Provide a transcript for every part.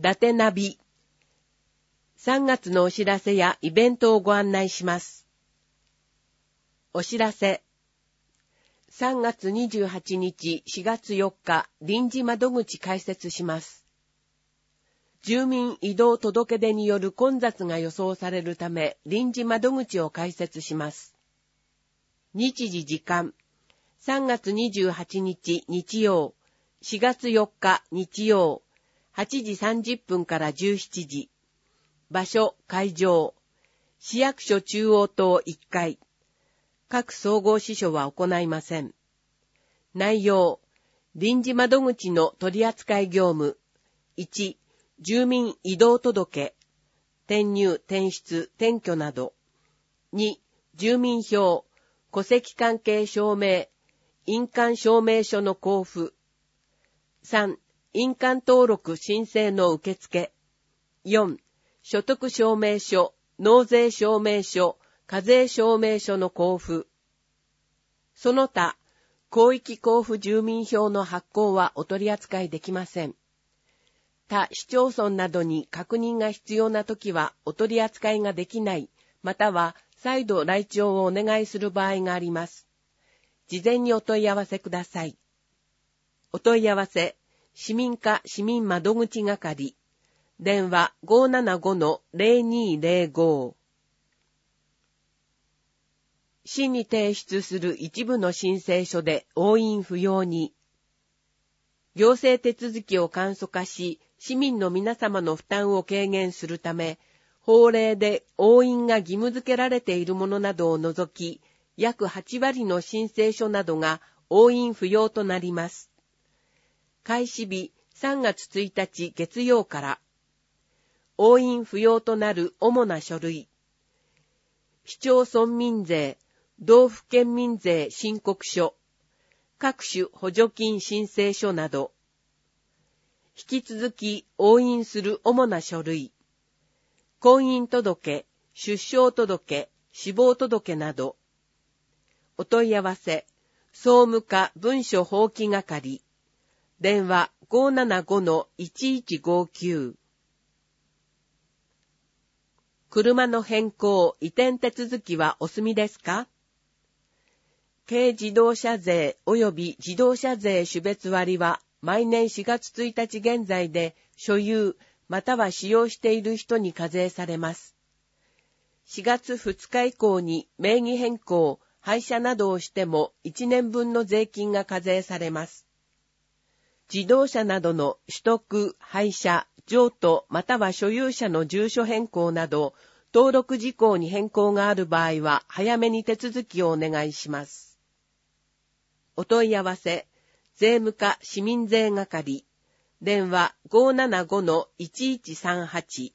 伊達ナビ。3月のお知らせやイベントをご案内します。お知らせ。3月28日、4月4日、臨時窓口開設します。住民移動届出による混雑が予想されるため、臨時窓口を開設します。日時時間。3月28日日曜、4月4日日曜、8時30分から17時。場所、会場。市役所中央棟1階。各総合支所は行いません。内容。臨時窓口の取扱業務。1、住民移動届。転入、転出、転居など。2、住民票。戸籍関係証明。印鑑証明書の交付。3、印鑑登録申請の受付。4、所得証明書、納税証明書、課税証明書の交付。その他、広域交付住民票の発行はお取り扱いできません。他市町村などに確認が必要なときはお取り扱いができない、または再度来庁をお願いする場合があります。事前にお問い合わせください。お問い合わせ、市民課市民窓口係。電話 575-0205。市に提出する一部の申請書で押印不要に。行政手続きを簡素化し、市民の皆様の負担を軽減するため、法令で押印が義務付けられているものなどを除き、約8割の申請書などが押印不要となります。開始日3月1日月曜から。押印不要となる主な書類。市町村民税、道府県民税申告書、各種補助金申請書など。引き続き押印する主な書類。婚姻届、出生届、死亡届など。お問い合わせ、総務課文書法規係。電話 575-1159。車の変更、移転手続きはお済みですか？軽自動車税及び自動車税種別割は毎年4月1日現在で所有または使用している人に課税されます。4月2日以降に名義変更、廃車などをしても1年分の税金が課税されます。自動車などの取得、廃車、譲渡または所有者の住所変更など、登録事項に変更がある場合は早めに手続きをお願いします。お問い合わせ、税務課市民税係。電話 575-1138。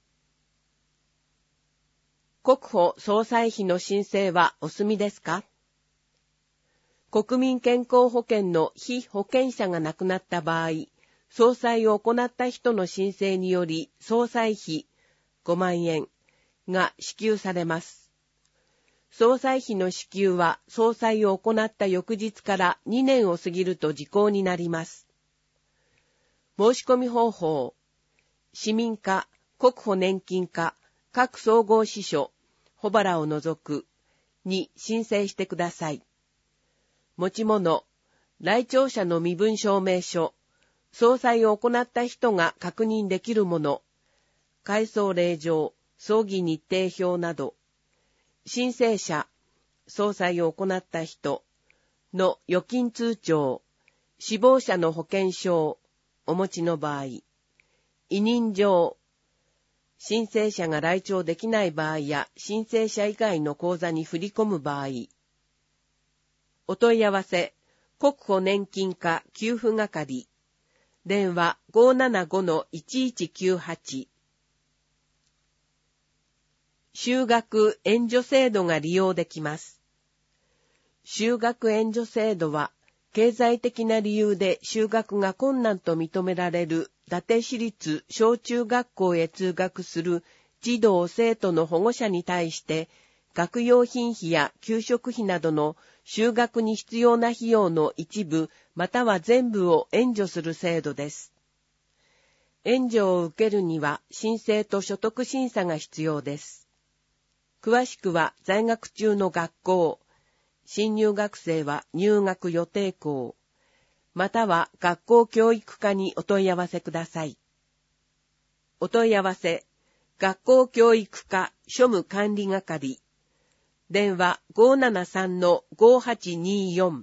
国保総裁費の申請はお済みですか？国民健康保険の被保険者が亡くなった場合、総裁を行った人の申請により総裁費5万円が支給されます。総裁費の支給は総裁を行った翌日から2年を過ぎると時効になります。申し込み方法、市民課、国保年金課、各総合支所、保原を除くに申請してください。持ち物、来庁者の身分証明書、総裁を行った人が確認できるもの、回送令状、葬儀日程表など、申請者、総裁を行った人の預金通帳、死亡者の保険証、お持ちの場合、委任状、申請者が来庁できない場合や申請者以外の口座に振り込む場合、お問い合わせ、国保年金課給付係。電話 575-1198。就学援助制度が利用できます。就学援助制度は、経済的な理由で就学が困難と認められる伊達市立小中学校へ通学する児童生徒の保護者に対して、学用品費や給食費などの就学に必要な費用の一部または全部を援助する制度です。 援助を受けるには申請と所得審査が必要です。詳しくは在学中の学校、新入学生は入学予定校、または学校教育課にお問い合わせください。お問い合わせ、学校教育課庶務管理係、電話 573-5824。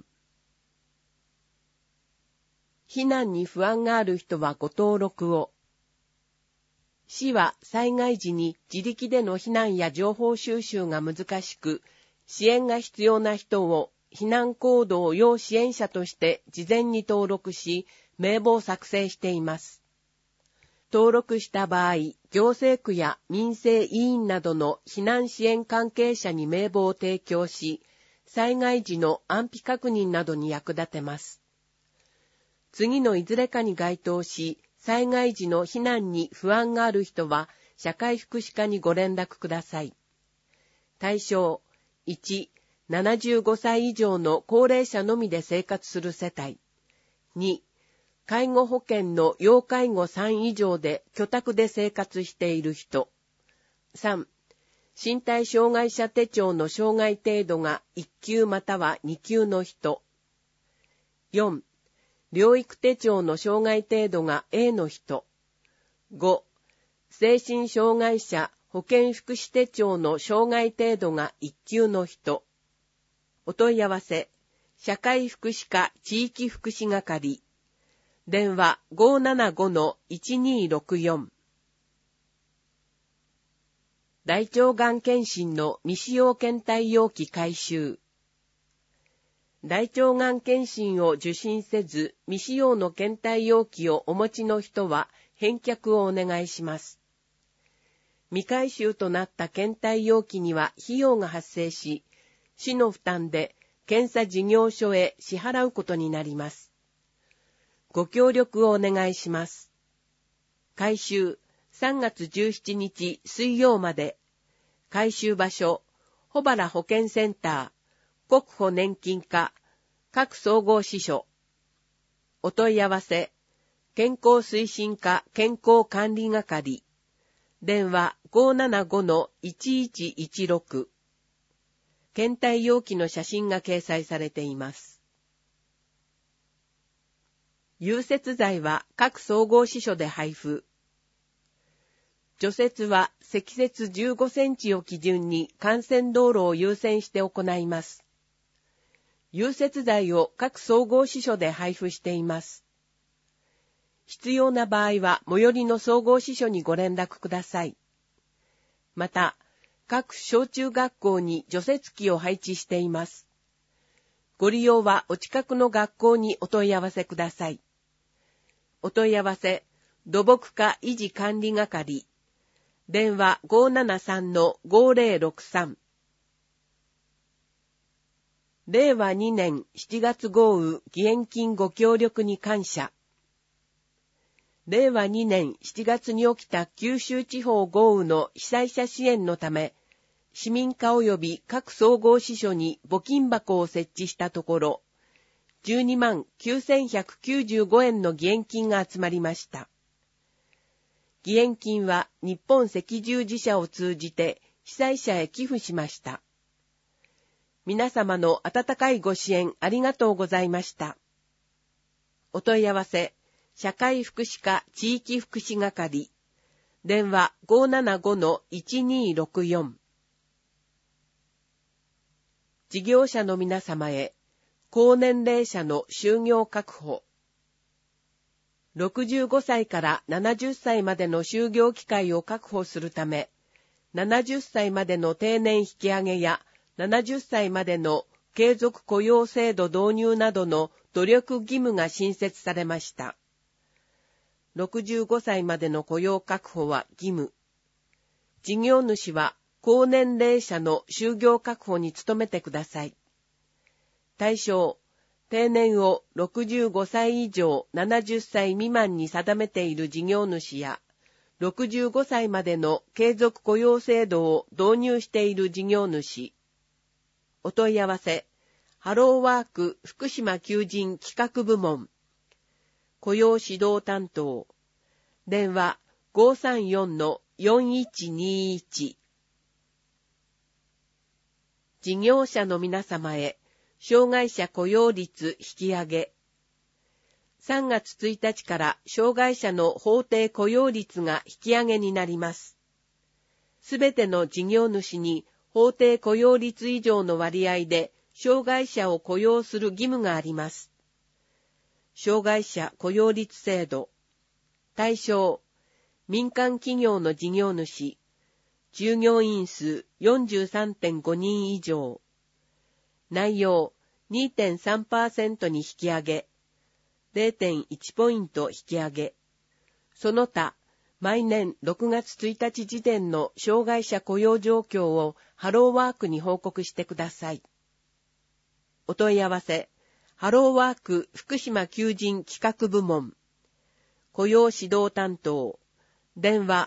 避難に不安がある人はご登録を。市は災害時に自力での避難や情報収集が難しく、支援が必要な人を避難行動要支援者として事前に登録し、名簿を作成しています。登録した場合、行政区や民生委員などの避難支援関係者に名簿を提供し、災害時の安否確認などに役立てます。次のいずれかに該当し、災害時の避難に不安がある人は、社会福祉課にご連絡ください。対象、1、75歳以上の高齢者のみで生活する世帯。2、介護保険の要介護3以上で居宅で生活している人。3、身体障害者手帳の障害程度が1級または2級の人。4、療育手帳の障害程度が A の人。5、精神障害者保健福祉手帳の障害程度が1級の人。お問い合わせ、社会福祉課地域福祉係。電話 575-1264。大腸がん検診の未使用検体容器回収。大腸がん検診を受診せず、未使用の検体容器をお持ちの人は返却をお願いします。未回収となった検体容器には費用が発生し、市の負担で検査事業所へ支払うことになります。ご協力をお願いします。回収3月17日水曜まで。回収場所、保原保健センター、国保年金課、各総合支所。お問い合わせ、健康推進課健康管理係。電話 575-1116。検体容器の写真が掲載されています。融雪剤は各総合支所で配布。除雪は積雪15センチを基準に幹線道路を優先して行います。融雪剤を各総合支所で配布しています。必要な場合は最寄りの総合支所にご連絡ください。また、各小中学校に除雪機を配置しています。ご利用はお近くの学校にお問い合わせください。お問い合わせ、土木課維持管理係。電話 573-5063。令和2年7月豪雨義援金ご協力に感謝。令和2年7月に起きた九州地方豪雨の被災者支援のため、市民課及び各総合支所に募金箱を設置したところ、12万9195円の義援金が集まりました。義援金は日本赤十字社を通じて被災者へ寄付しました。皆様の温かいご支援ありがとうございました。お問い合わせ、社会福祉課地域福祉係。電話 575-1264。事業者の皆様へ、高年齢者の就業確保。65歳から70歳までの就業機会を確保するため、70歳までの定年引き上げや70歳までの継続雇用制度導入などの努力義務が新設されました。65歳までの雇用確保は義務。事業主は高年齢者の就業確保に努めてください。対象、定年を65歳以上70歳未満に定めている事業主や、65歳までの継続雇用制度を導入している事業主。お問い合わせ、ハローワーク福島求人企画部門。雇用指導担当。 電話 534-4121。事業者の皆様へ、障害者雇用率引き上げ。3月1日から障害者の法定雇用率が引き上げになります。すべての事業主に法定雇用率以上の割合で障害者を雇用する義務があります。障害者雇用率制度。対象、民間企業の事業主、従業員数 43.5 人以上。内容 2.3% に引き上げ、0.1 ポイント引き上げ。その他、毎年6月1日時点の障害者雇用状況をハローワークに報告してください。お問い合わせ、ハローワーク福島求人企画部門。雇用指導担当。電話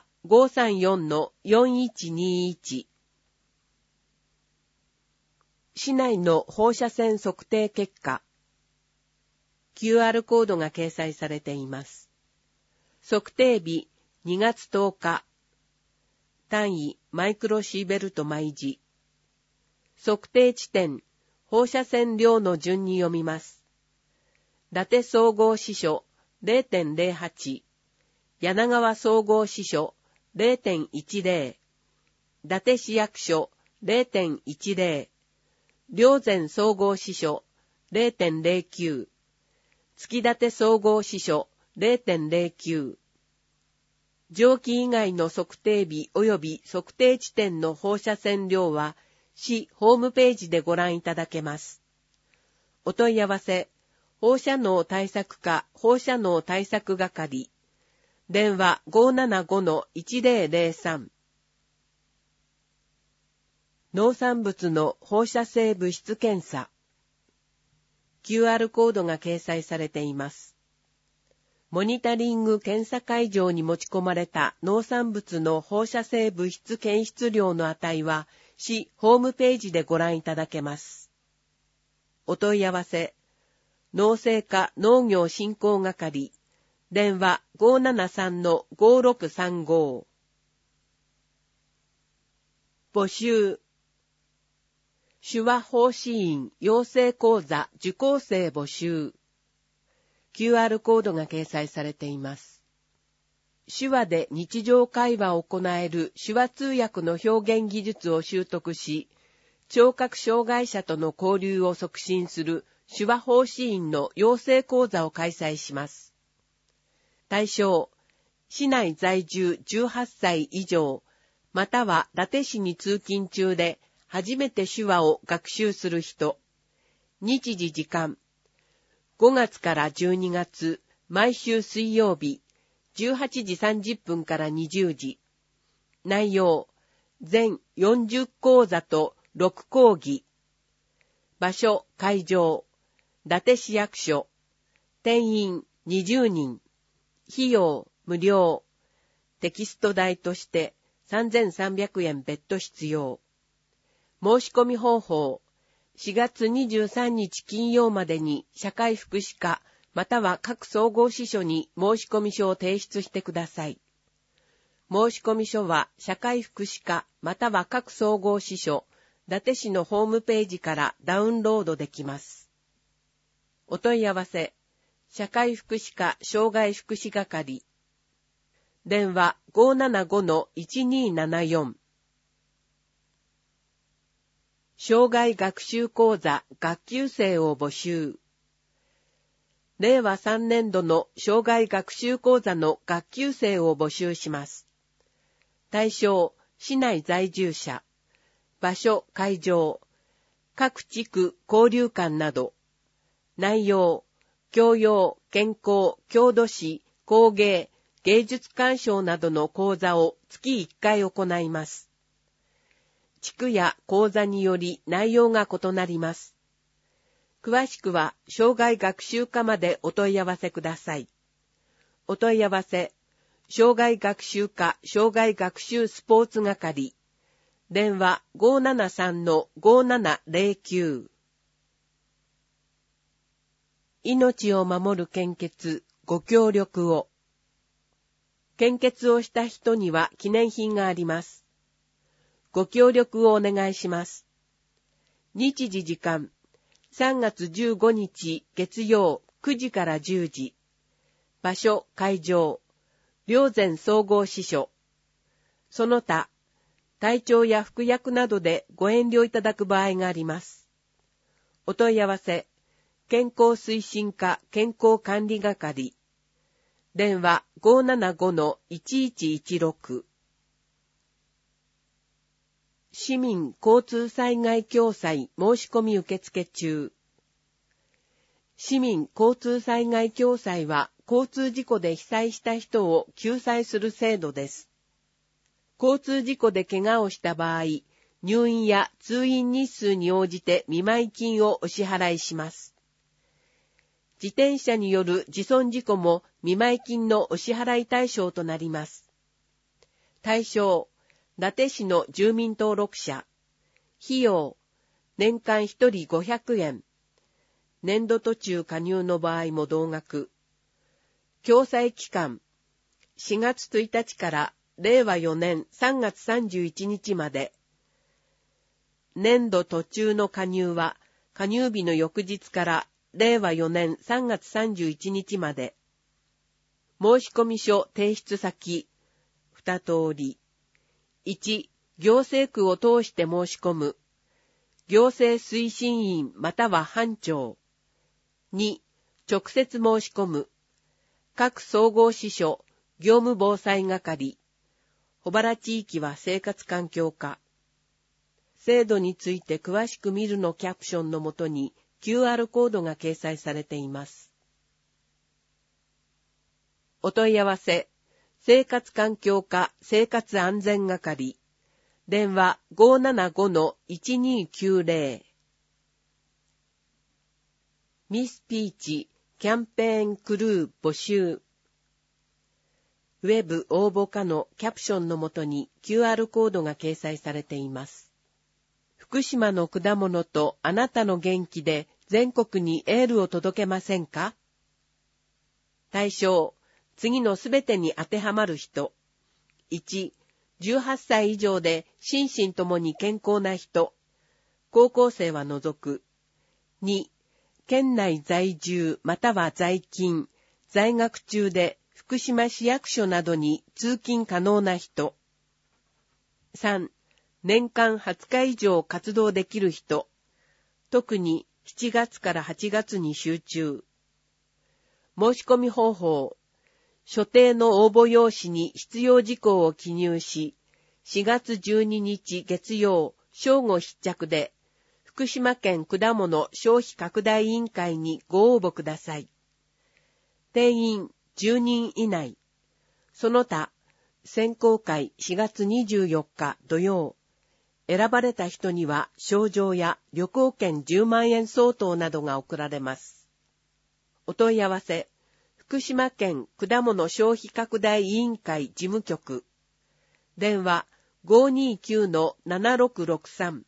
534-4121。市内の放射線測定結果。QR コードが掲載されています。測定日2月10日。単位マイクロシーベルト毎時。測定地点放射線量の順に読みます。伊達総合支所 0.08。柳川総合支所 0.10。伊達市役所 0.10。霊山総合支所 0.09。月立総合支所 0.09。上記以外の測定日及び測定地点の放射線量は市ホームページでご覧いただけます。お問い合わせ、放射能対策課放射能対策係。電話 575-1003。農産物の放射性物質検査。QR コードが掲載されています。モニタリング検査会場に持ち込まれた農産物の放射性物質検出量の値は市ホームページでご覧いただけます。お問い合わせ、農政課農業振興係。電話 573-5635。募集。手話奉仕員養成講座受講生募集。QR コードが掲載されています。手話で日常会話を行える手話通訳の表現技術を習得し、聴覚障害者との交流を促進する手話奉仕員の養成講座を開催します。対象、市内在住18歳以上、または伊達市に通勤中で初めて手話を学習する人。日時時間。5月から12月、毎週水曜日、18時30分から20時。内容、全40講座と6講義。場所、会場、伊達市役所。定員20人。費用、無料。テキスト代として3300円別途必要。申し込み方法。4月23日金曜までに社会福祉課または各総合支所に申し込み書を提出してください。申し込み書は社会福祉課または各総合支所、伊達市のホームページからダウンロードできます。お問い合わせ、社会福祉課障害福祉係。電話 575-1274。障害学習講座学級生を募集。令和3年度の障害学習講座の学級生を募集します。対象、市内在住者。場所、会場。各地区交流館など。内容、教養、健康、郷土史、工芸、芸術鑑賞などの講座を月1回行います。地区や講座により内容が異なります。詳しくは障害学習課までお問い合わせください。お問い合わせ、障害学習課障害学習スポーツ係。電話 573-5709。命を守る献血ご協力を。 献血をした人には記念品があります。ご協力をお願いします。日時時間、3月15日月曜9時から10時。場所、会場、霊山総合支所。その他、隊長や副役などでご遠慮いただく場合があります。お問い合わせ、健康推進課健康管理係。電話 575-1116。市民交通災害共済申し込み受付中。市民交通災害共済は交通事故で被災した人を救済する制度です。交通事故で怪我をした場合、入院や通院日数に応じて見舞金をお支払いします。自転車による自損事故も見舞金のお支払い対象となります。対象、伊達市の住民登録者。費用、年間1人500円。年度途中加入の場合も同額。共済期間、4月1日から令和4年3月31日まで。年度途中の加入は、加入日の翌日から令和4年3月31日まで。申込書提出先、2通り。1、行政区を通して申し込む。行政推進員または班長。2、直接申し込む。各総合支所、業務防災係。保原地域は生活環境課。制度について詳しく見るのキャプションのもとに QR コードが掲載されています。お問い合わせ、生活環境課生活安全係。電話 575-1290。ミスピーチキャンペーンクルー募集。ウェブ応募可のキャプションのもとに QR コードが掲載されています。福島の果物とあなたの元気で全国にエールを届けませんか？対象、次のすべてに当てはまる人。1、18歳以上で心身ともに健康な人。高校生は除く。2、県内在住または在勤、在学中で福島市役所などに通勤可能な人。3、年間20日以上活動できる人。特に7月から8月に集中。申し込み方法。所定の応募用紙に必要事項を記入し、4月12日月曜正午必着で、福島県果物消費拡大委員会にご応募ください。定員10人以内。その他、選考会4月24日土曜。選ばれた人には賞状や旅行券10万円相当などが贈られます。お問い合わせ、福島県果物消費拡大委員会事務局。電話 529-7663。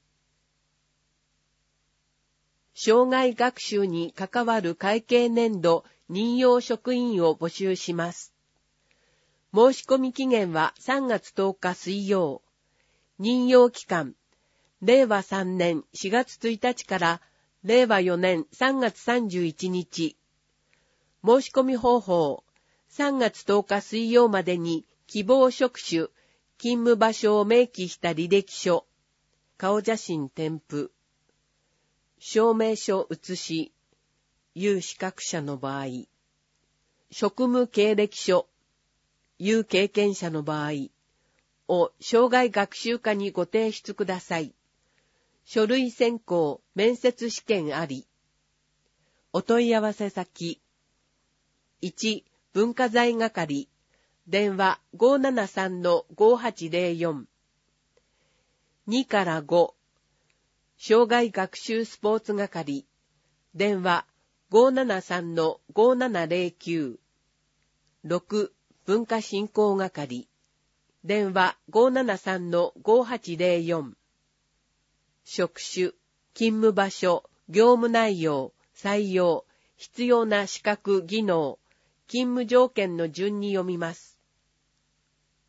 障害学習に関わる会計年度任用職員を募集します。申し込み期限は3月10日水曜。任用期間、令和3年4月1日から令和4年3月31日。申し込み方法、3月10日水曜までに希望職種、勤務場所を明記した履歴書、顔写真添付、証明書写し、有資格者の場合、職務経歴書、有経験者の場合を障害学習課にご提出ください。書類選考、面接試験あり。お問い合わせ先、1、文化財係、電話 573-5804。2から5、障害学習スポーツ係、電話 573-5709。6、文化振興係、電話 573-5804。職種、勤務場所、業務内容、採用、必要な資格技能、勤務条件の順に読みます。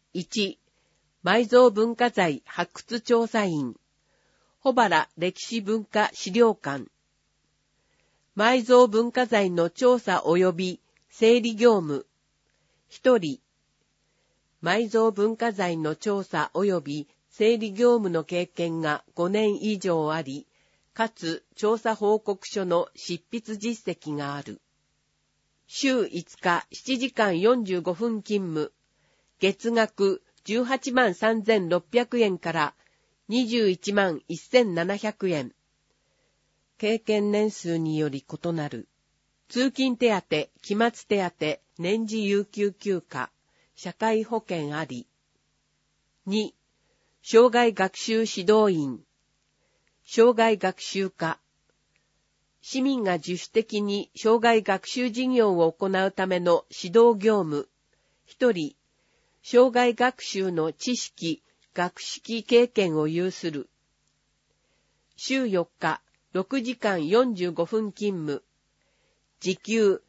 1、埋蔵文化財発掘調査員、保原歴史文化資料館。埋蔵文化財の調査及び整理業務、1人。埋蔵文化財の調査及び整理業務の経験が5年以上あり、かつ調査報告書の執筆実績がある。週5日7時間45分勤務、月額18万3600円から21万1700円。経験年数により異なる。通勤手当、期末手当、年次有給休暇、社会保険あり。2、生涯学習指導員。生涯学習家。市民が自主的に生涯学習事業を行うための指導業務。1人、生涯学習の知識、学識経験を有する。週4日、6時間45分勤務。時給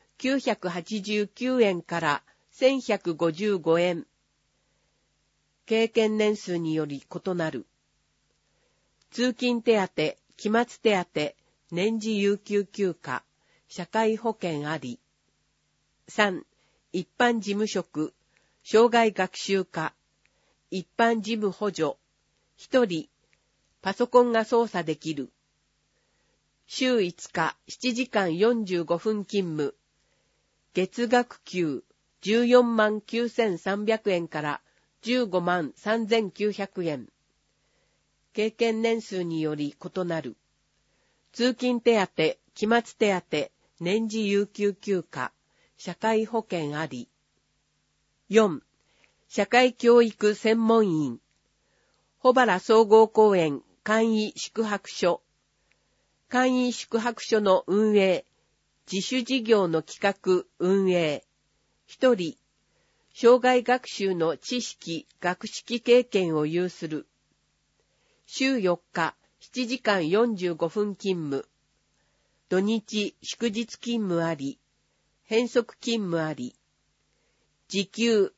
989円から1155円。経験年数により異なる。通勤手当、期末手当、年次有給休暇、社会保険あり。3、一般事務職、生涯学習家、一般事務補助、1人、パソコンが操作できる。週5日、7時間45分勤務。月額給、14万9300円から15万3900円。経験年数により異なる。通勤手当、期末手当、年次有給休暇、社会保険あり。4、社会教育専門員。保原総合公園簡易宿泊所。簡易宿泊所の運営、自主事業の企画、運営。1人、生涯学習の知識、学識経験を有する。週4日、7時間45分勤務。土日、祝日勤務あり。変則勤務あり。時給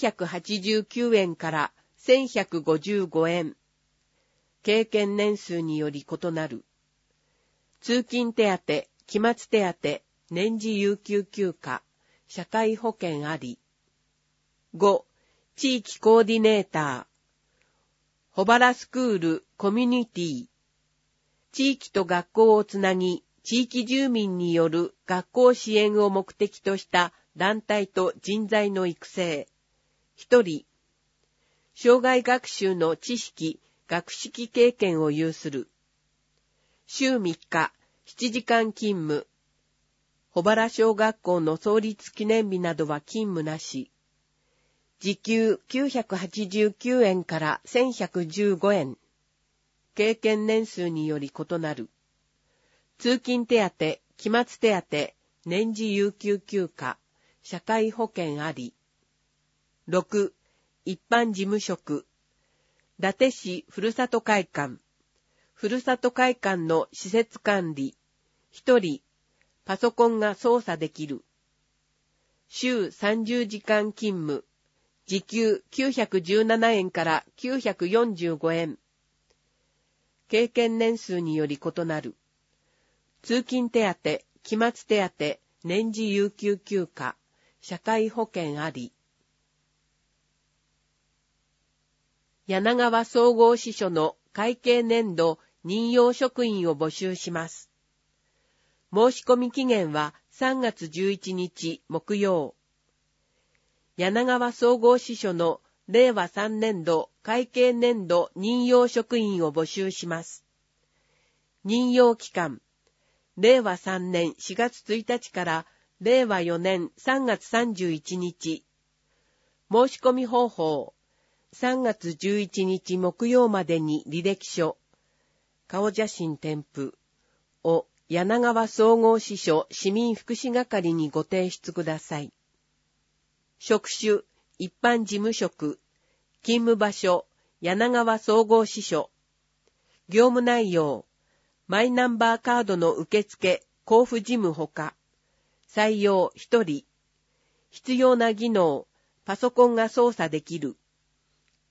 989円から1155円。経験年数により異なる。通勤手当、期末手当、年次有給休暇、社会保険あり。5、地域コーディネーター。保原スクールコミュニティ。地域と学校をつなぎ、地域住民による学校支援を目的とした団体と人材の育成。1人。生涯学習の知識、学識経験を有する。週3日、7時間勤務。保原小学校の創立記念日などは勤務なし。時給989円から1115円。経験年数により異なる。通勤手当、期末手当、年次有給休暇、社会保険あり。6、一般事務職。伊達市ふるさと会館。ふるさと会館の施設管理。1人、パソコンが操作できる。週30時間勤務。時給917円から945円。経験年数により異なる。通勤手当、期末手当、年次有給休暇、社会保険あり。柳川総合支所の会計年度任用職員を募集します。申し込み期限は3月11日木曜。柳川総合支所の令和3年度会計年度任用職員を募集します。任用期間、令和3年4月1日から令和4年3月31日。申し込み方法、3月11日木曜までに履歴書、顔写真添付を柳川総合支所市民福祉係にご提出ください。職種、一般事務職、勤務場所、柳川総合支所。業務内容、マイナンバーカードの受付、交付事務ほか。採用1人。必要な技能、パソコンが操作できる。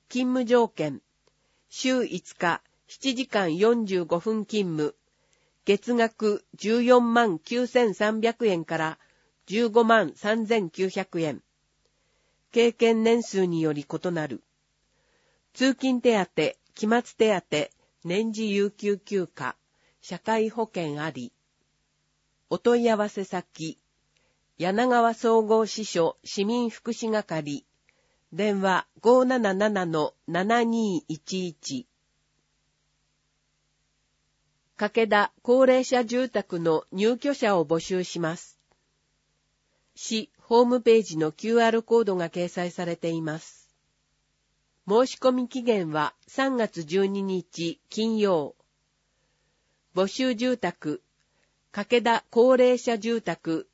勤務条件、週5日、7時間45分勤務、月額14万9300円から15万3900円。経験年数により異なる。通勤手当、期末手当、年次有給休暇、社会保険あり。お問い合わせ先、柳川総合支所市民福祉係、電話 577-7211。掛田高齢者住宅の入居者を募集します。市ホームページの QR コードが掲載されています。申し込み期限は3月12日金曜。募集住宅、掛田高齢者住宅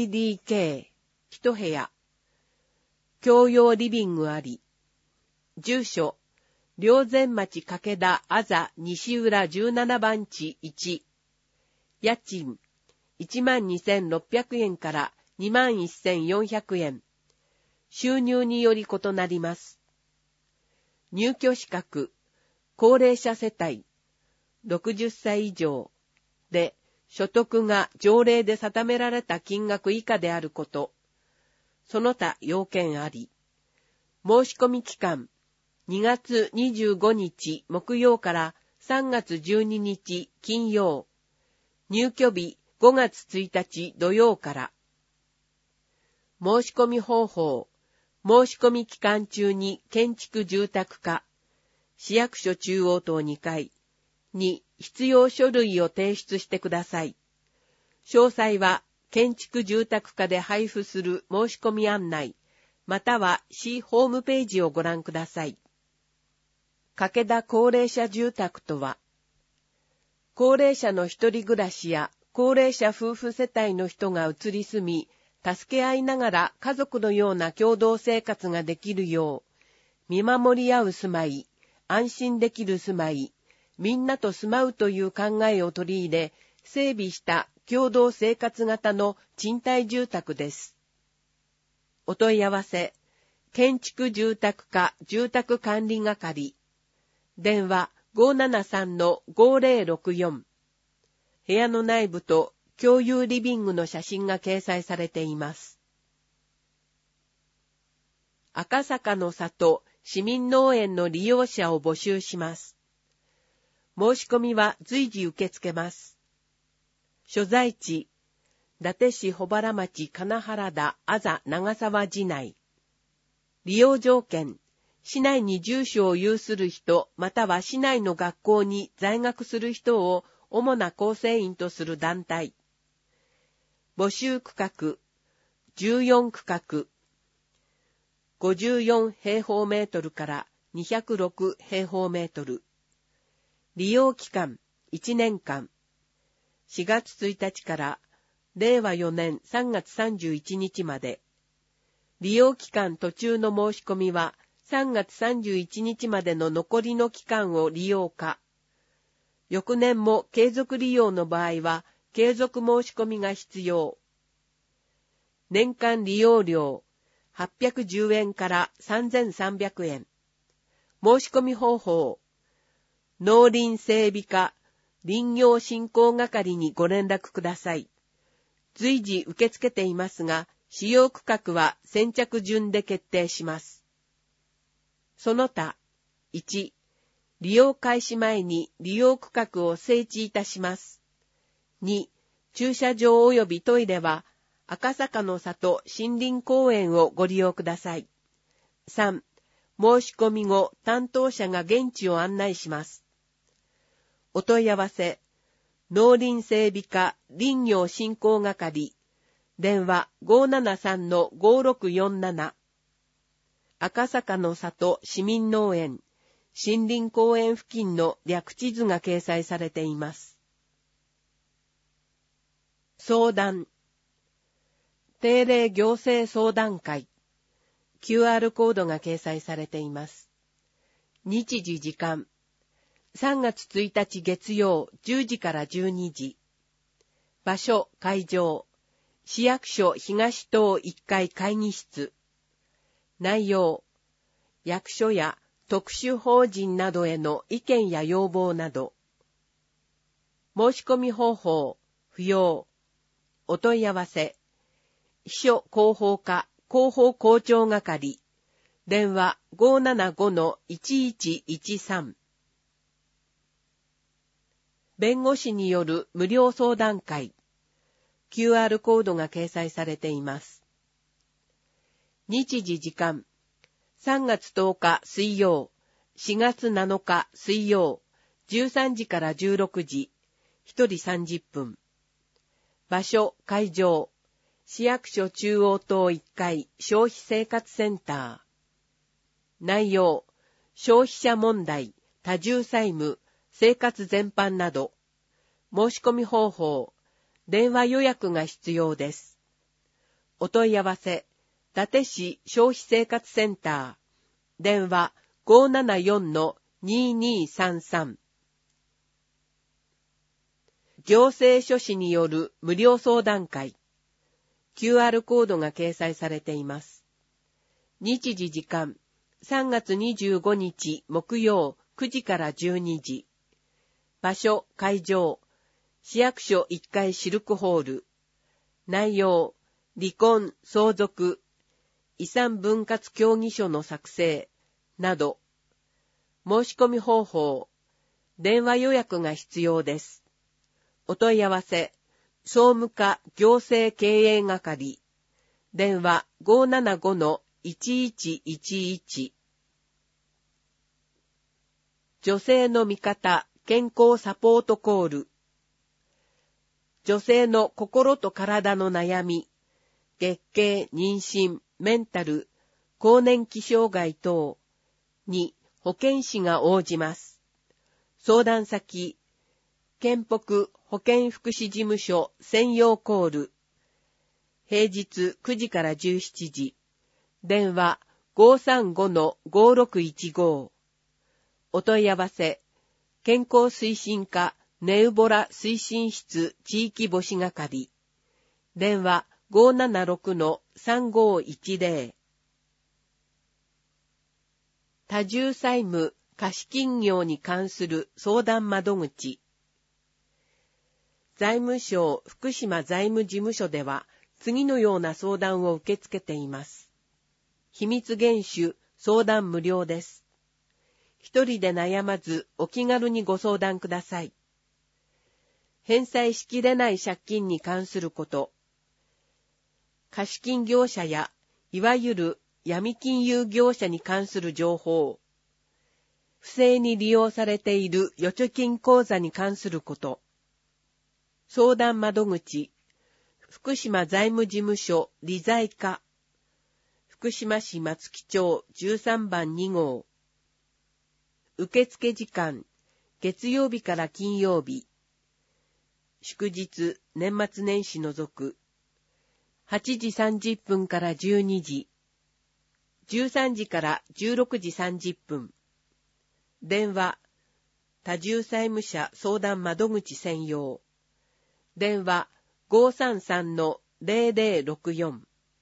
1DK、1部屋。共用リビングあり。住所、霊山町掛田あざ西浦17番地1。家賃、12,600円から21,400円。収入により異なります。入居資格、高齢者世帯、60歳以上で、所得が条例で定められた金額以下であること。その他要件あり。申し込み期間、2月25日木曜から3月12日金曜。入居日5月1日土曜から。申し込み方法。申し込み期間中に建築住宅課、市役所中央棟2階に必要書類を提出してください。詳細は建築住宅課で配布する申し込み案内、または市ホームページをご覧ください。掛田高齢者住宅とは、高齢者の一人暮らしや高齢者夫婦世帯の人が移り住み、助け合いながら家族のような共同生活ができるよう、見守り合う住まい、安心できる住まい、みんなと住まうという考えを取り入れ、整備した共同生活型の賃貸住宅です。お問い合わせ、建築住宅課住宅管理係、電話 573-5064。部屋の内部と共有リビングの写真が掲載されています。赤坂の里市民農園の利用者を募集します。申し込みは随時受け付けます。所在地、伊達市保原町金原田あざ長沢寺内。利用条件、市内に住所を有する人または市内の学校に在学する人を主な構成員とする団体。募集区画、14区画、54平方メートルから206平方メートル。利用期間、1年間。4月1日から令和4年3月31日まで。利用期間途中の申し込みは3月31日までの残りの期間を利用か。翌年も継続利用の場合は継続申し込みが必要。年間利用料810円から3300円。申し込み方法。農林整備課林業振興係にご連絡ください。随時受け付けていますが、使用区画は先着順で決定します。その他、1、利用開始前に利用区画を整地いたします。2、駐車場及びトイレは赤坂の里森林公園をご利用ください。3、申し込み後、担当者が現地を案内します。お問い合わせ、農林整備課林業振興係、電話 573-5647。赤坂の里市民農園、森林公園付近の略地図が掲載されています。相談。定例行政相談会。QR コードが掲載されています。日時時間。3月1日月曜10時から12時。場所会場。市役所東棟1階会議室。内容。役所や特殊法人などへの意見や要望など。申し込み方法、不要。お問い合わせ。秘書広報課広報校長係。電話 575-1113。弁護士による無料相談会。QR コードが掲載されています。日時時間。3月10日水曜、4月7日水曜、13時から16時、1人30分。場所、会場、市役所中央棟1階消費生活センター。内容、消費者問題、多重債務、生活全般など。申し込み方法、電話予約が必要です。お問い合わせ、伊達市消費生活センター。電話 574-2233。行政書士による無料相談会。QR コードが掲載されています。日時時間。3月25日木曜9時から12時。場所、会場、市役所1階シルクホール。内容、離婚、相続、遺産分割協議書の作成、など。申し込み方法、電話予約が必要です。お問い合わせ、総務課行政経営係。電話 575-1111。女性の味方健康サポートコール。女性の心と体の悩み、月経、妊娠、メンタル、更年期障害等に保健師が応じます。相談先、県北保健福祉事務所専用コール。平日9時から17時。電話 535-5615。お問い合わせ、健康推進課ネウボラ推進室地域母子係。電話 576-3510。多重債務貸金業に関する相談窓口。財務省福島財務事務所では次のような相談を受け付けています。秘密厳守、相談無料です。一人で悩まずお気軽にご相談ください。返済しきれない借金に関すること。貸金業者やいわゆる闇金融業者に関する情報。不正に利用されている預貯金口座に関すること。相談窓口、福島財務事務所理財課、福島市松木町13番2号。受付時間、月曜日から金曜日。祝日、年末年始除く。8時30分から12時。13時から16時30分。電話、多重債務者相談窓口専用。電話 533-0064。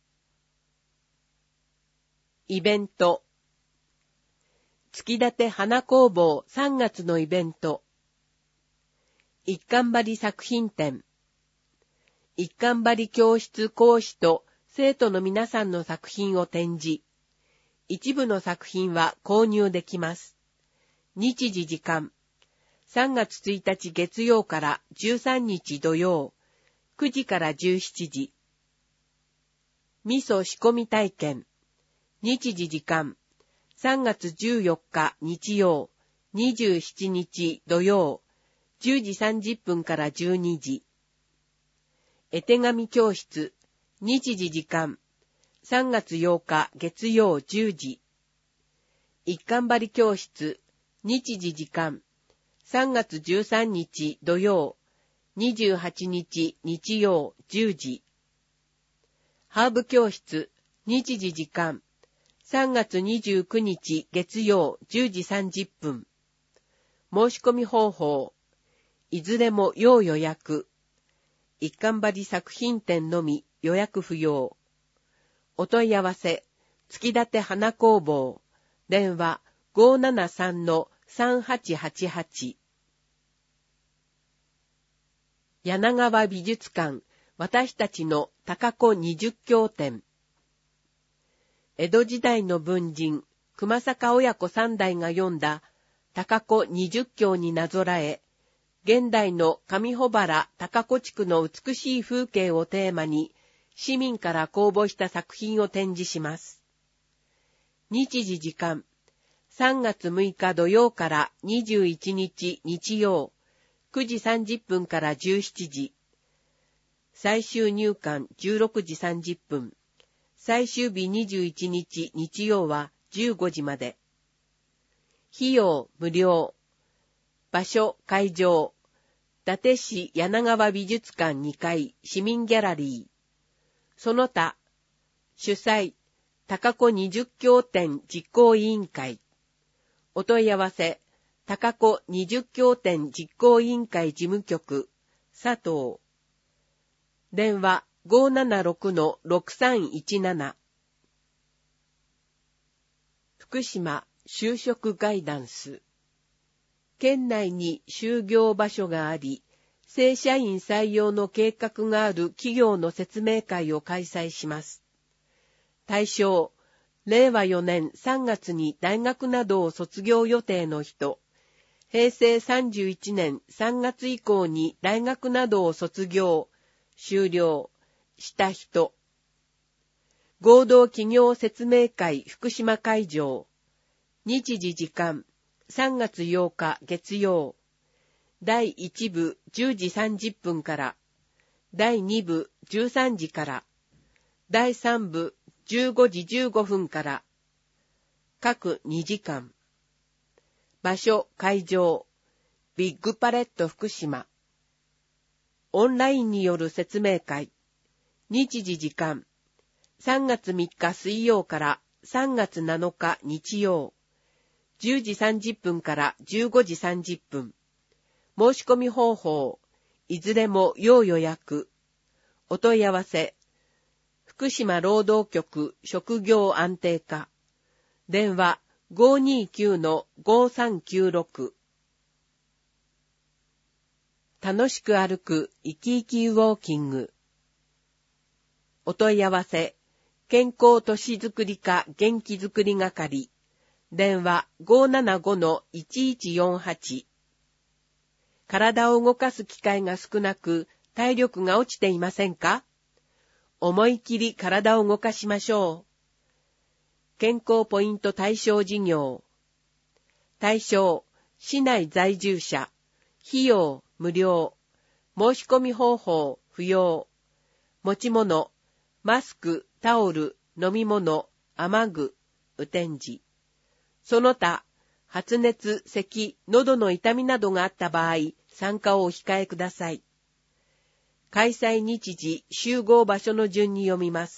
イベント。月立花工房3月のイベント。一貫張作品展。一貫張教室講師と生徒の皆さんの作品を展示。一部の作品は購入できます。日時時間。3月1日月曜から13日土曜、9時から17時。味噌仕込み体験。日時時間。3月14日日曜、27日土曜、10時30分から12時。絵手紙教室。日時時間。3月8日月曜10時。一貫張教室。日時時間。3月13日土曜、28日日曜10時。ハーブ教室、日時時間。3月29日月曜10時30分。申し込み方法。いずれも要予約。一貫張作品展のみ予約不要。お問い合わせ、月立花工房。電話 573-3888。柳川美術館、私たちの高子20経典。江戸時代の文人、熊坂親子三代が読んだ高子20経になぞらえ、現代の上穂原高子地区の美しい風景をテーマに、市民から公募した作品を展示します。日時時間、3月6日土曜から21日日曜、9時30分から17時。最終入館16時30分。最終日21日日曜は15時まで。費用無料。場所会場。伊達市柳川美術館2階市民ギャラリー。その他、主催、高子20経典実行委員会。お問い合わせ、高子20経典実行委員会事務局、佐藤。電話 576-6317。福島就職ガイダンス。県内に就業場所があり、正社員採用の計画がある企業の説明会を開催します。対象、令和4年3月に大学などを卒業予定の人、平成31年3月以降に大学などを卒業、修了した人。合同企業説明会福島会場。日時時間、3月8日月曜。第1部10時30分から、第2部13時から、第3部15時15分から、各2時間。場所、会場、ビッグパレット福島。オンラインによる説明会。日時時間、3月3日水曜から3月7日日曜。10時30分から15時30分。申し込み方法、いずれも要予約。お問い合わせ、福島労働局職業安定課。電話 529-5396。楽しく歩く生き生きウォーキング。お問い合わせ、健康都市づくり課元気づくり係。電話 575-1148。体を動かす機会が少なく、体力が落ちていませんか？思い切り体を動かしましょう。健康ポイント対象事業。対象、市内在住者。費用、無料。申し込み方法、不要。持ち物、マスク、タオル、飲み物、雨具、雨天時。その他、発熱、咳、喉の痛みなどがあった場合、参加をお控えください。開催日時、集合場所の順に読みます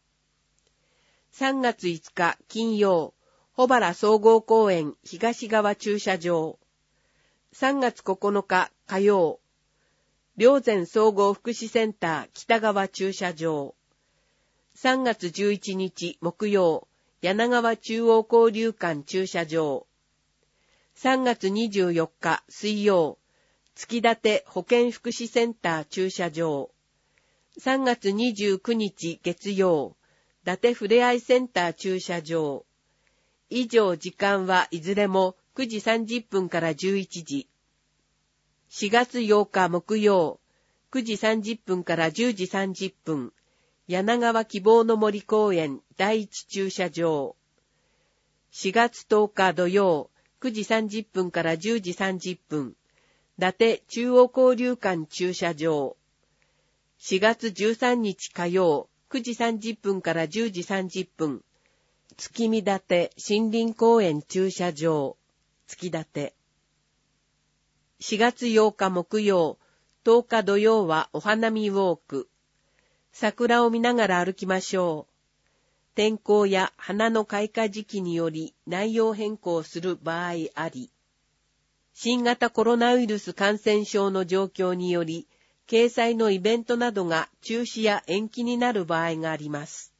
。3月5日金曜、穂原総合公園東側駐車場。3月9日火曜、霊山総合福祉センター北側駐車場。3月11日木曜、柳川中央交流館駐車場。3月24日水曜、月立保健福祉センター駐車場。3月29日月曜、伊達ふれあいセンター駐車場。以上時間はいずれも9時30分から11時。4月8日木曜、9時30分から10時30分。柳川希望の森公園第一駐車場。4月10日土曜、9時30分から10時30分。伊達中央交流館駐車場。4月13日火曜、9時30分から10時30分。月見立森林公園駐車場。月立。4月8日木曜、10日土曜はお花見ウォーク。桜を見ながら歩きましょう。天候や花の開花時期により内容変更する場合あり、新型コロナウイルス感染症の状況により、掲載のイベントなどが中止や延期になる場合があります。